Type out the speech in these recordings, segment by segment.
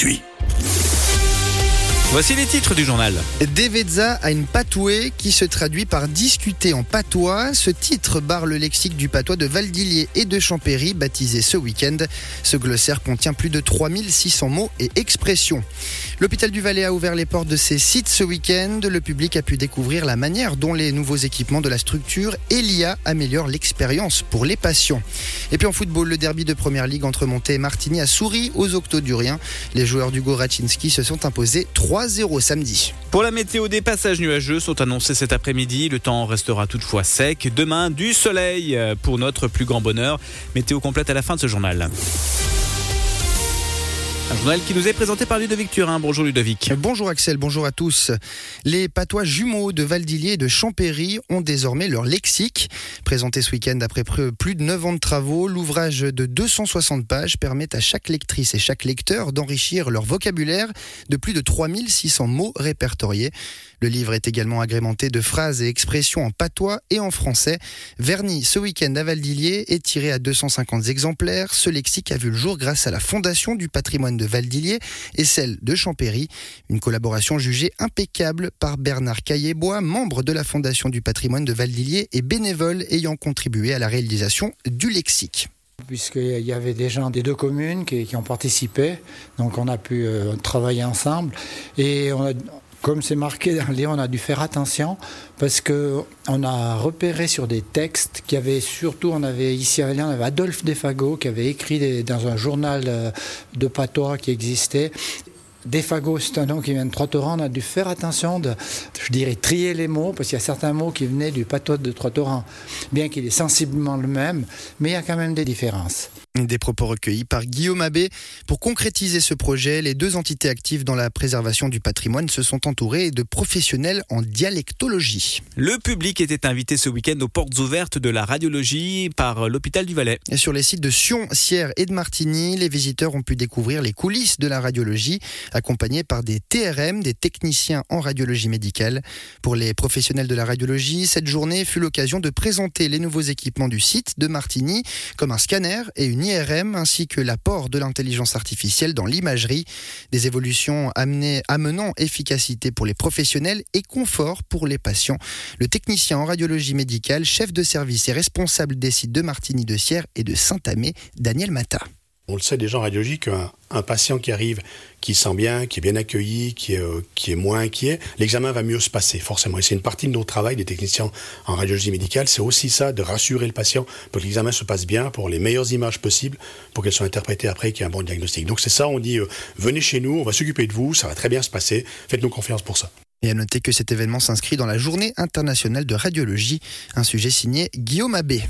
Puis. Voici les titres du journal. Devezza a une patouée qui se traduit par discuter en patois. Ce titre barre le lexique du patois de Valdilier et de Champéry, baptisé ce week-end. Ce glossaire contient plus de 3600 mots et expressions. L'hôpital du Valais a ouvert les portes de ses sites ce week-end. Le public a pu découvrir la manière dont les nouveaux équipements de la structure et l'IA améliorent l'expérience pour les patients. Et puis en football, le derby de Première Ligue entre Monté et Martigny a souri aux Octoduriens. Les joueurs d'Hugo Raczynski se sont imposés 3-0 samedi. Pour la météo, des passages nuageux sont annoncés cet après-midi. Le temps restera toutefois sec. Demain, du soleil pour notre plus grand bonheur. Météo complète à la fin de ce journal. Un journal qui nous est présenté par Ludovic Turin. Bonjour Ludovic. Bonjour Axel, bonjour à tous. Les patois jumeaux de Valdilier et de Champéry ont désormais leur lexique. Présenté ce week-end après plus de 9 ans de travaux, l'ouvrage de 260 pages permet à chaque lectrice et chaque lecteur d'enrichir leur vocabulaire de plus de 3600 mots répertoriés. Le livre est également agrémenté de phrases et expressions en patois et en français. Verni ce week-end à Valdilier et tiré à 250 exemplaires. Ce lexique a vu le jour grâce à la Fondation du patrimoine de Valdilier et celle de Champéry. Une collaboration jugée impeccable par Bernard Caillet-Bois, membre de la Fondation du patrimoine de Valdilier et bénévole ayant contribué à la réalisation du lexique. Puisqu'il y avait des gens des deux communes qui ont participé, donc on a pu travailler ensemble et comme c'est marqué dans le livre, on a dû faire attention parce qu'on a repéré sur des textes qui avaient surtout, on avait Adolphe Defago qui avait écrit dans un journal de patois qui existait. Defago, c'est un nom qui vient de Trois-Torrents. On a dû faire attention trier les mots, parce qu'il y a certains mots qui venaient du patois de Trois-Torrents, bien qu'il est sensiblement le même, mais il y a quand même des différences. Des propos recueillis par Guillaume Abbé. Pour concrétiser ce projet, les deux entités actives dans la préservation du patrimoine se sont entourées de professionnels en dialectologie. Le public était invité ce week-end aux portes ouvertes de la radiologie par l'hôpital du Valais. Et sur les sites de Sion, Sierre et de Martigny, les visiteurs ont pu découvrir les coulisses de la radiologie, accompagnés par des TRM, des techniciens en radiologie médicale. Pour les professionnels de la radiologie, cette journée fut l'occasion de présenter les nouveaux équipements du site de Martigny, comme un scanner et une IRM, ainsi que l'apport de l'intelligence artificielle dans l'imagerie. Des évolutions amenant efficacité pour les professionnels et confort pour les patients. Le technicien en radiologie médicale, chef de service et responsable des sites de Martigny, de Sierre et de Saint-Amé, Daniel Mata. On le sait déjà en radiologie qu'un patient qui arrive, qui sent bien, qui est bien accueilli, qui est moins inquiet, l'examen va mieux se passer, forcément. Et c'est une partie de notre travail des techniciens en radiologie médicale, c'est aussi ça, de rassurer le patient pour que l'examen se passe bien, pour les meilleures images possibles, pour qu'elles soient interprétées après et qu'il y ait un bon diagnostic. Donc c'est ça, on dit, venez chez nous, on va s'occuper de vous, ça va très bien se passer, faites-nous confiance pour ça. Et à noter que cet événement s'inscrit dans la Journée internationale de radiologie, un sujet signé Guillaume Abbé.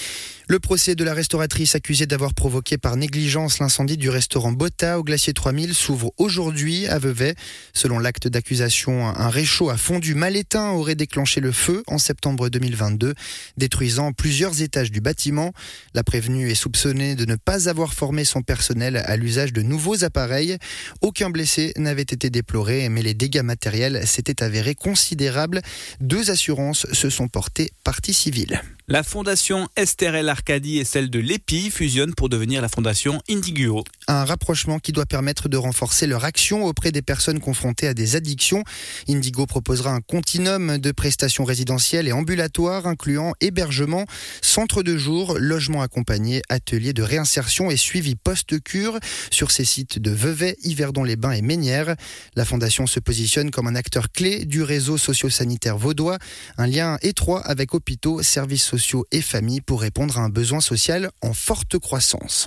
Le procès de la restauratrice accusée d'avoir provoqué par négligence l'incendie du restaurant Botta au Glacier 3000 s'ouvre aujourd'hui à Vevey. Selon l'acte d'accusation, un réchaud à fondu mal éteint aurait déclenché le feu en septembre 2022, détruisant plusieurs étages du bâtiment. La prévenue est soupçonnée de ne pas avoir formé son personnel à l'usage de nouveaux appareils. Aucun blessé n'avait été déploré, mais les dégâts matériels s'étaient avérés considérables. 2 assurances se sont portées partie civile. La fondation Esterel Arcadie et celle de l'EPI fusionnent pour devenir la fondation Indigo. Un rapprochement qui doit permettre de renforcer leur action auprès des personnes confrontées à des addictions. Indigo proposera un continuum de prestations résidentielles et ambulatoires incluant hébergement, centre de jour, logement accompagné, atelier de réinsertion et suivi post-cure sur ces sites de Vevey, Yverdon-les-Bains et Ménières. La fondation se positionne comme un acteur clé du réseau socio-sanitaire vaudois, un lien étroit avec hôpitaux, services sociaux et familles pour répondre à un besoin social en forte croissance.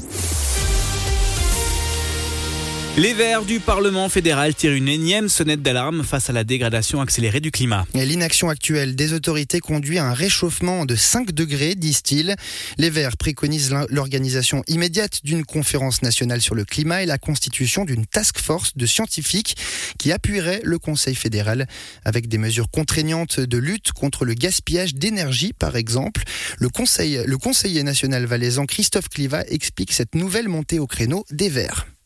Les Verts du Parlement fédéral tirent une énième sonnette d'alarme face à la dégradation accélérée du climat. Et l'inaction actuelle des autorités conduit à un réchauffement de 5 degrés, disent-ils. Les Verts préconisent l'organisation immédiate d'une conférence nationale sur le climat et la constitution d'une task force de scientifiques qui appuierait le Conseil fédéral avec des mesures contraignantes de lutte contre le gaspillage d'énergie, par exemple. Le conseiller national valaisan Christophe Clivat explique cette nouvelle montée au créneau des Verts.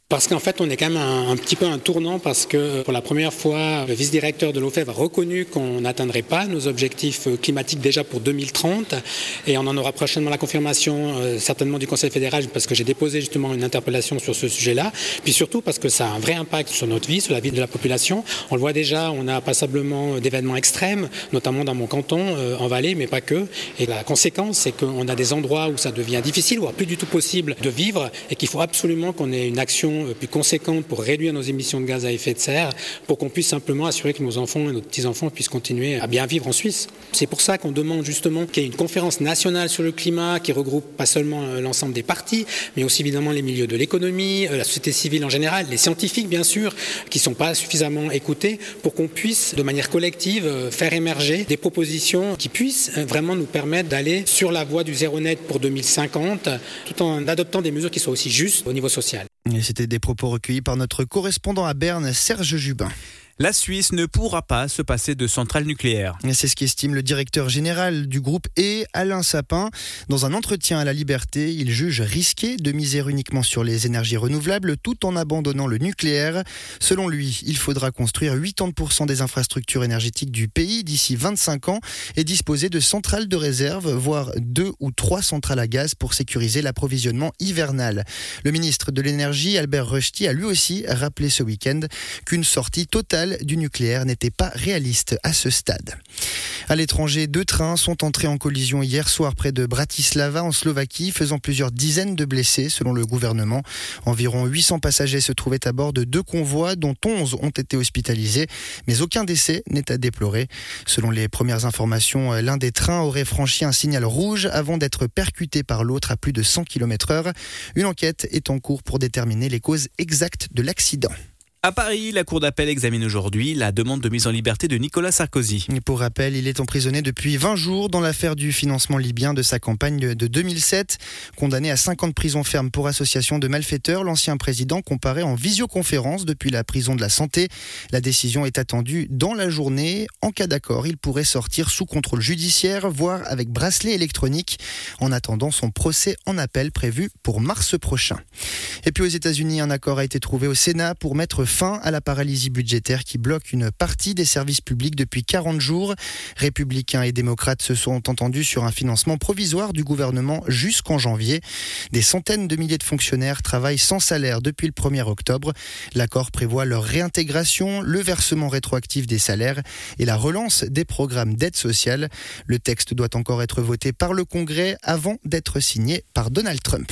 Parce qu'en fait, on est quand même un petit peu un tournant parce que pour la première fois, le vice-directeur de l'OFEV a reconnu qu'on n'atteindrait pas nos objectifs climatiques déjà pour 2030 et on en aura prochainement la confirmation certainement du Conseil fédéral parce que j'ai déposé justement une interpellation sur ce sujet-là. Puis surtout parce que ça a un vrai impact sur notre vie, sur la vie de la population. On le voit déjà, on a passablement d'événements extrêmes, notamment dans mon canton, en Valais, mais pas que. Et la conséquence, c'est qu'on a des endroits où ça devient difficile, voire plus du tout possible de vivre et qu'il faut absolument qu'on ait une action plus conséquente pour réduire nos émissions de gaz à effet de serre, pour qu'on puisse simplement assurer que nos enfants et nos petits-enfants puissent continuer à bien vivre en Suisse. C'est pour ça qu'on demande justement qu'il y ait une conférence nationale sur le climat qui regroupe pas seulement l'ensemble des partis, mais aussi évidemment les milieux de l'économie, la société civile en général, les scientifiques bien sûr, qui ne sont pas suffisamment écoutés, pour qu'on puisse de manière collective faire émerger des propositions qui puissent vraiment nous permettre d'aller sur la voie du zéro net pour 2050, tout en adoptant des mesures qui soient aussi justes au niveau social. Et c'était des propos recueillis par notre correspondant à Berne, Serge Jubin. La Suisse ne pourra pas se passer de centrales nucléaires. C'est ce qu'estime le directeur général du groupe E, Alain Sapin. Dans un entretien à la Liberté, il juge risqué de miser uniquement sur les énergies renouvelables tout en abandonnant le nucléaire. Selon lui, il faudra construire 80% des infrastructures énergétiques du pays d'ici 25 ans et disposer de centrales de réserve, voire 2 ou 3 centrales à gaz pour sécuriser l'approvisionnement hivernal. Le ministre de l'Énergie, Albert Rösti, a lui aussi rappelé ce week-end qu'une sortie totale du nucléaire n'était pas réaliste à ce stade. À l'étranger, 2 trains sont entrés en collision hier soir près de Bratislava en Slovaquie, faisant plusieurs dizaines de blessés selon le gouvernement. Environ 800 passagers se trouvaient à bord de 2 convois dont 11 ont été hospitalisés, mais aucun décès n'est à déplorer. Selon les premières informations, l'un des trains aurait franchi un signal rouge avant d'être percuté par l'autre à plus de 100 km/h. Une enquête est en cours pour déterminer les causes exactes de l'accident. À Paris, la Cour d'appel examine aujourd'hui la demande de mise en liberté de Nicolas Sarkozy. Et pour rappel, il est emprisonné depuis 20 jours dans l'affaire du financement libyen de sa campagne de 2007. Condamné à 5 ans de prison ferme pour association de malfaiteurs, l'ancien président comparaît en visioconférence depuis la prison de la Santé. La décision est attendue dans la journée. En cas d'accord, il pourrait sortir sous contrôle judiciaire, voire avec bracelet électronique. En attendant son procès en appel prévu pour mars prochain. Et puis aux États-Unis, un accord a été trouvé au Sénat pour mettre fin à la paralysie budgétaire qui bloque une partie des services publics depuis 40 jours. Républicains et démocrates se sont entendus sur un financement provisoire du gouvernement jusqu'en janvier. Des centaines de milliers de fonctionnaires travaillent sans salaire depuis le 1er octobre. L'accord prévoit leur réintégration, le versement rétroactif des salaires et la relance des programmes d'aide sociale. Le texte doit encore être voté par le Congrès avant d'être signé par Donald Trump.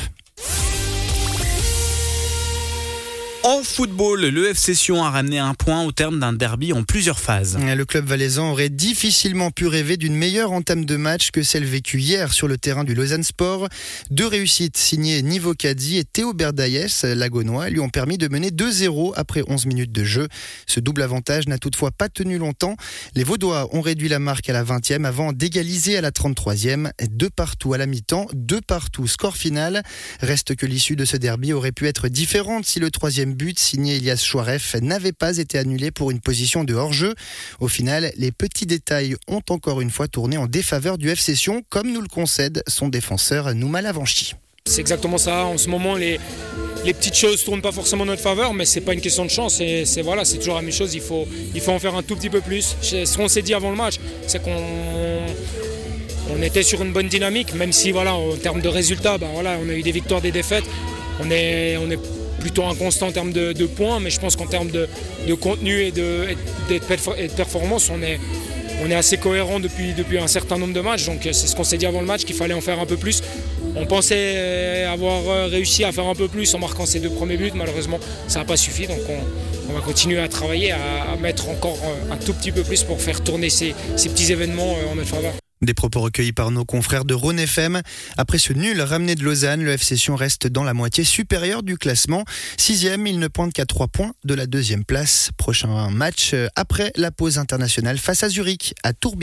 En football, le FC Sion a ramené un point au terme d'un derby en plusieurs phases. Le club valaisan aurait difficilement pu rêver d'une meilleure entame de match que celle vécue hier sur le terrain du Lausanne Sport. 2 réussites signées Nivo Kadji et Théo Berdaïes, l'Agonois, lui ont permis de mener 2-0 après 11 minutes de jeu. Ce double avantage n'a toutefois pas tenu longtemps. Les Vaudois ont réduit la marque à la 20e avant d'égaliser à la 33e. 2 partout à la mi-temps, 2 partout score final. Reste que l'issue de ce derby aurait pu être différente si le 3e but signé Elias Chouaref n'avait pas été annulé pour une position de hors-jeu. Au final, les petits détails ont encore une fois tourné en défaveur du FC Sion, comme nous le concède son défenseur Nouma Lavanchi. C'est exactement ça. En ce moment, les petites choses ne tournent pas forcément en notre faveur, mais c'est pas une question de chance. C'est toujours la même chose. Il faut en faire un tout petit peu plus. Ce qu'on s'est dit avant le match, c'est qu'on était sur une bonne dynamique, même si en termes de résultats, on a eu des victoires, des défaites. On est plutôt inconstant en termes de points, mais je pense qu'en termes de contenu et de performance, on est assez cohérent depuis un certain nombre de matchs. Donc c'est ce qu'on s'est dit avant le match, qu'il fallait en faire un peu plus. On pensait avoir réussi à faire un peu plus en marquant ces 2 premiers buts. Malheureusement, ça n'a pas suffi. Donc on va continuer à travailler, à mettre encore un tout petit peu plus pour faire tourner ces petits événements en notre faveur. Des propos recueillis par nos confrères de Rhône FM. Après ce nul ramené de Lausanne, le FC Sion reste dans la moitié supérieure du classement. 6e, il ne pointe qu'à 3 points de la 2e place. Prochain match après la pause internationale face à Zurich, à Tourbillon.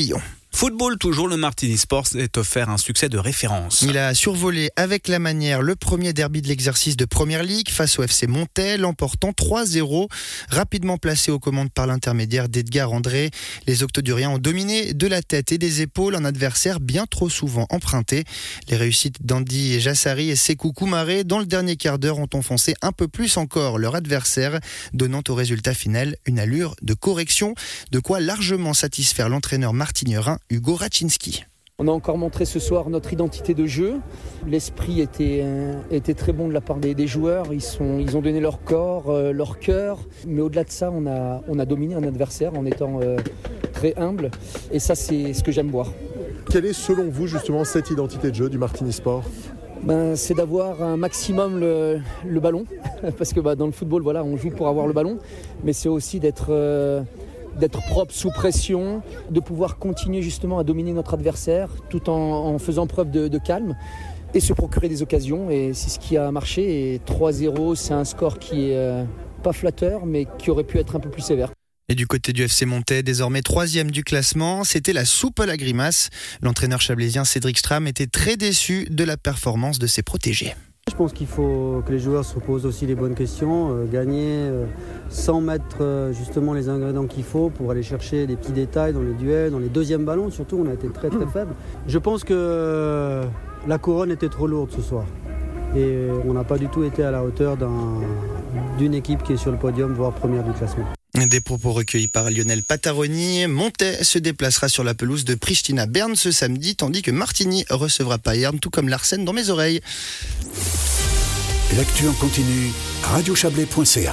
Football toujours, le Martini Sport est offert un succès de référence. Il a survolé avec la manière le premier derby de l'exercice de Première Ligue face au FC Montais, l'emportant 3-0. Rapidement placé aux commandes par l'intermédiaire d'Edgar André, les Octoduriens ont dominé de la tête et des épaules un adversaire bien trop souvent emprunté. Les réussites d'Andy Jassari et Sekou Koumaré dans le dernier quart d'heure ont enfoncé un peu plus encore leur adversaire, donnant au résultat final une allure de correction, de quoi largement satisfaire l'entraîneur martignerin Hugo Raczynski. On a encore montré ce soir notre identité de jeu. L'esprit était très bon de la part des joueurs. Ils ont donné leur corps, leur cœur. Mais au-delà de ça, on a dominé un adversaire en étant très humble. Et ça, c'est ce que j'aime voir. Quelle est selon vous justement cette identité de jeu du Martini Sport ? C'est d'avoir un maximum le ballon. Parce que dans le football, voilà, on joue pour avoir le ballon. Mais c'est aussi d'être propre sous pression, de pouvoir continuer justement à dominer notre adversaire tout en faisant preuve de calme et se procurer des occasions. Et c'est ce qui a marché. Et 3-0, c'est un score qui est pas flatteur, mais qui aurait pu être un peu plus sévère. Et du côté du FC Montais, désormais 3e du classement, c'était la soupe à la grimace. L'entraîneur chablaisien Cédric Stram était très déçu de la performance de ses protégés. Je pense qu'il faut que les joueurs se posent aussi les bonnes questions, gagner sans mettre justement les ingrédients qu'il faut pour aller chercher des petits détails dans les duels, dans les deuxièmes ballons surtout, on a été très très faible. Je pense que la couronne était trop lourde ce soir et on n'a pas du tout été à la hauteur d'une équipe qui est sur le podium, voire première du classement. Des propos recueillis par Lionel Pataroni. Montais se déplacera sur la pelouse de Pristina Berne ce samedi, tandis que Martigny recevra Payerne, tout comme Larsen dans mes oreilles. L'actu en continu, radiochablais.ca.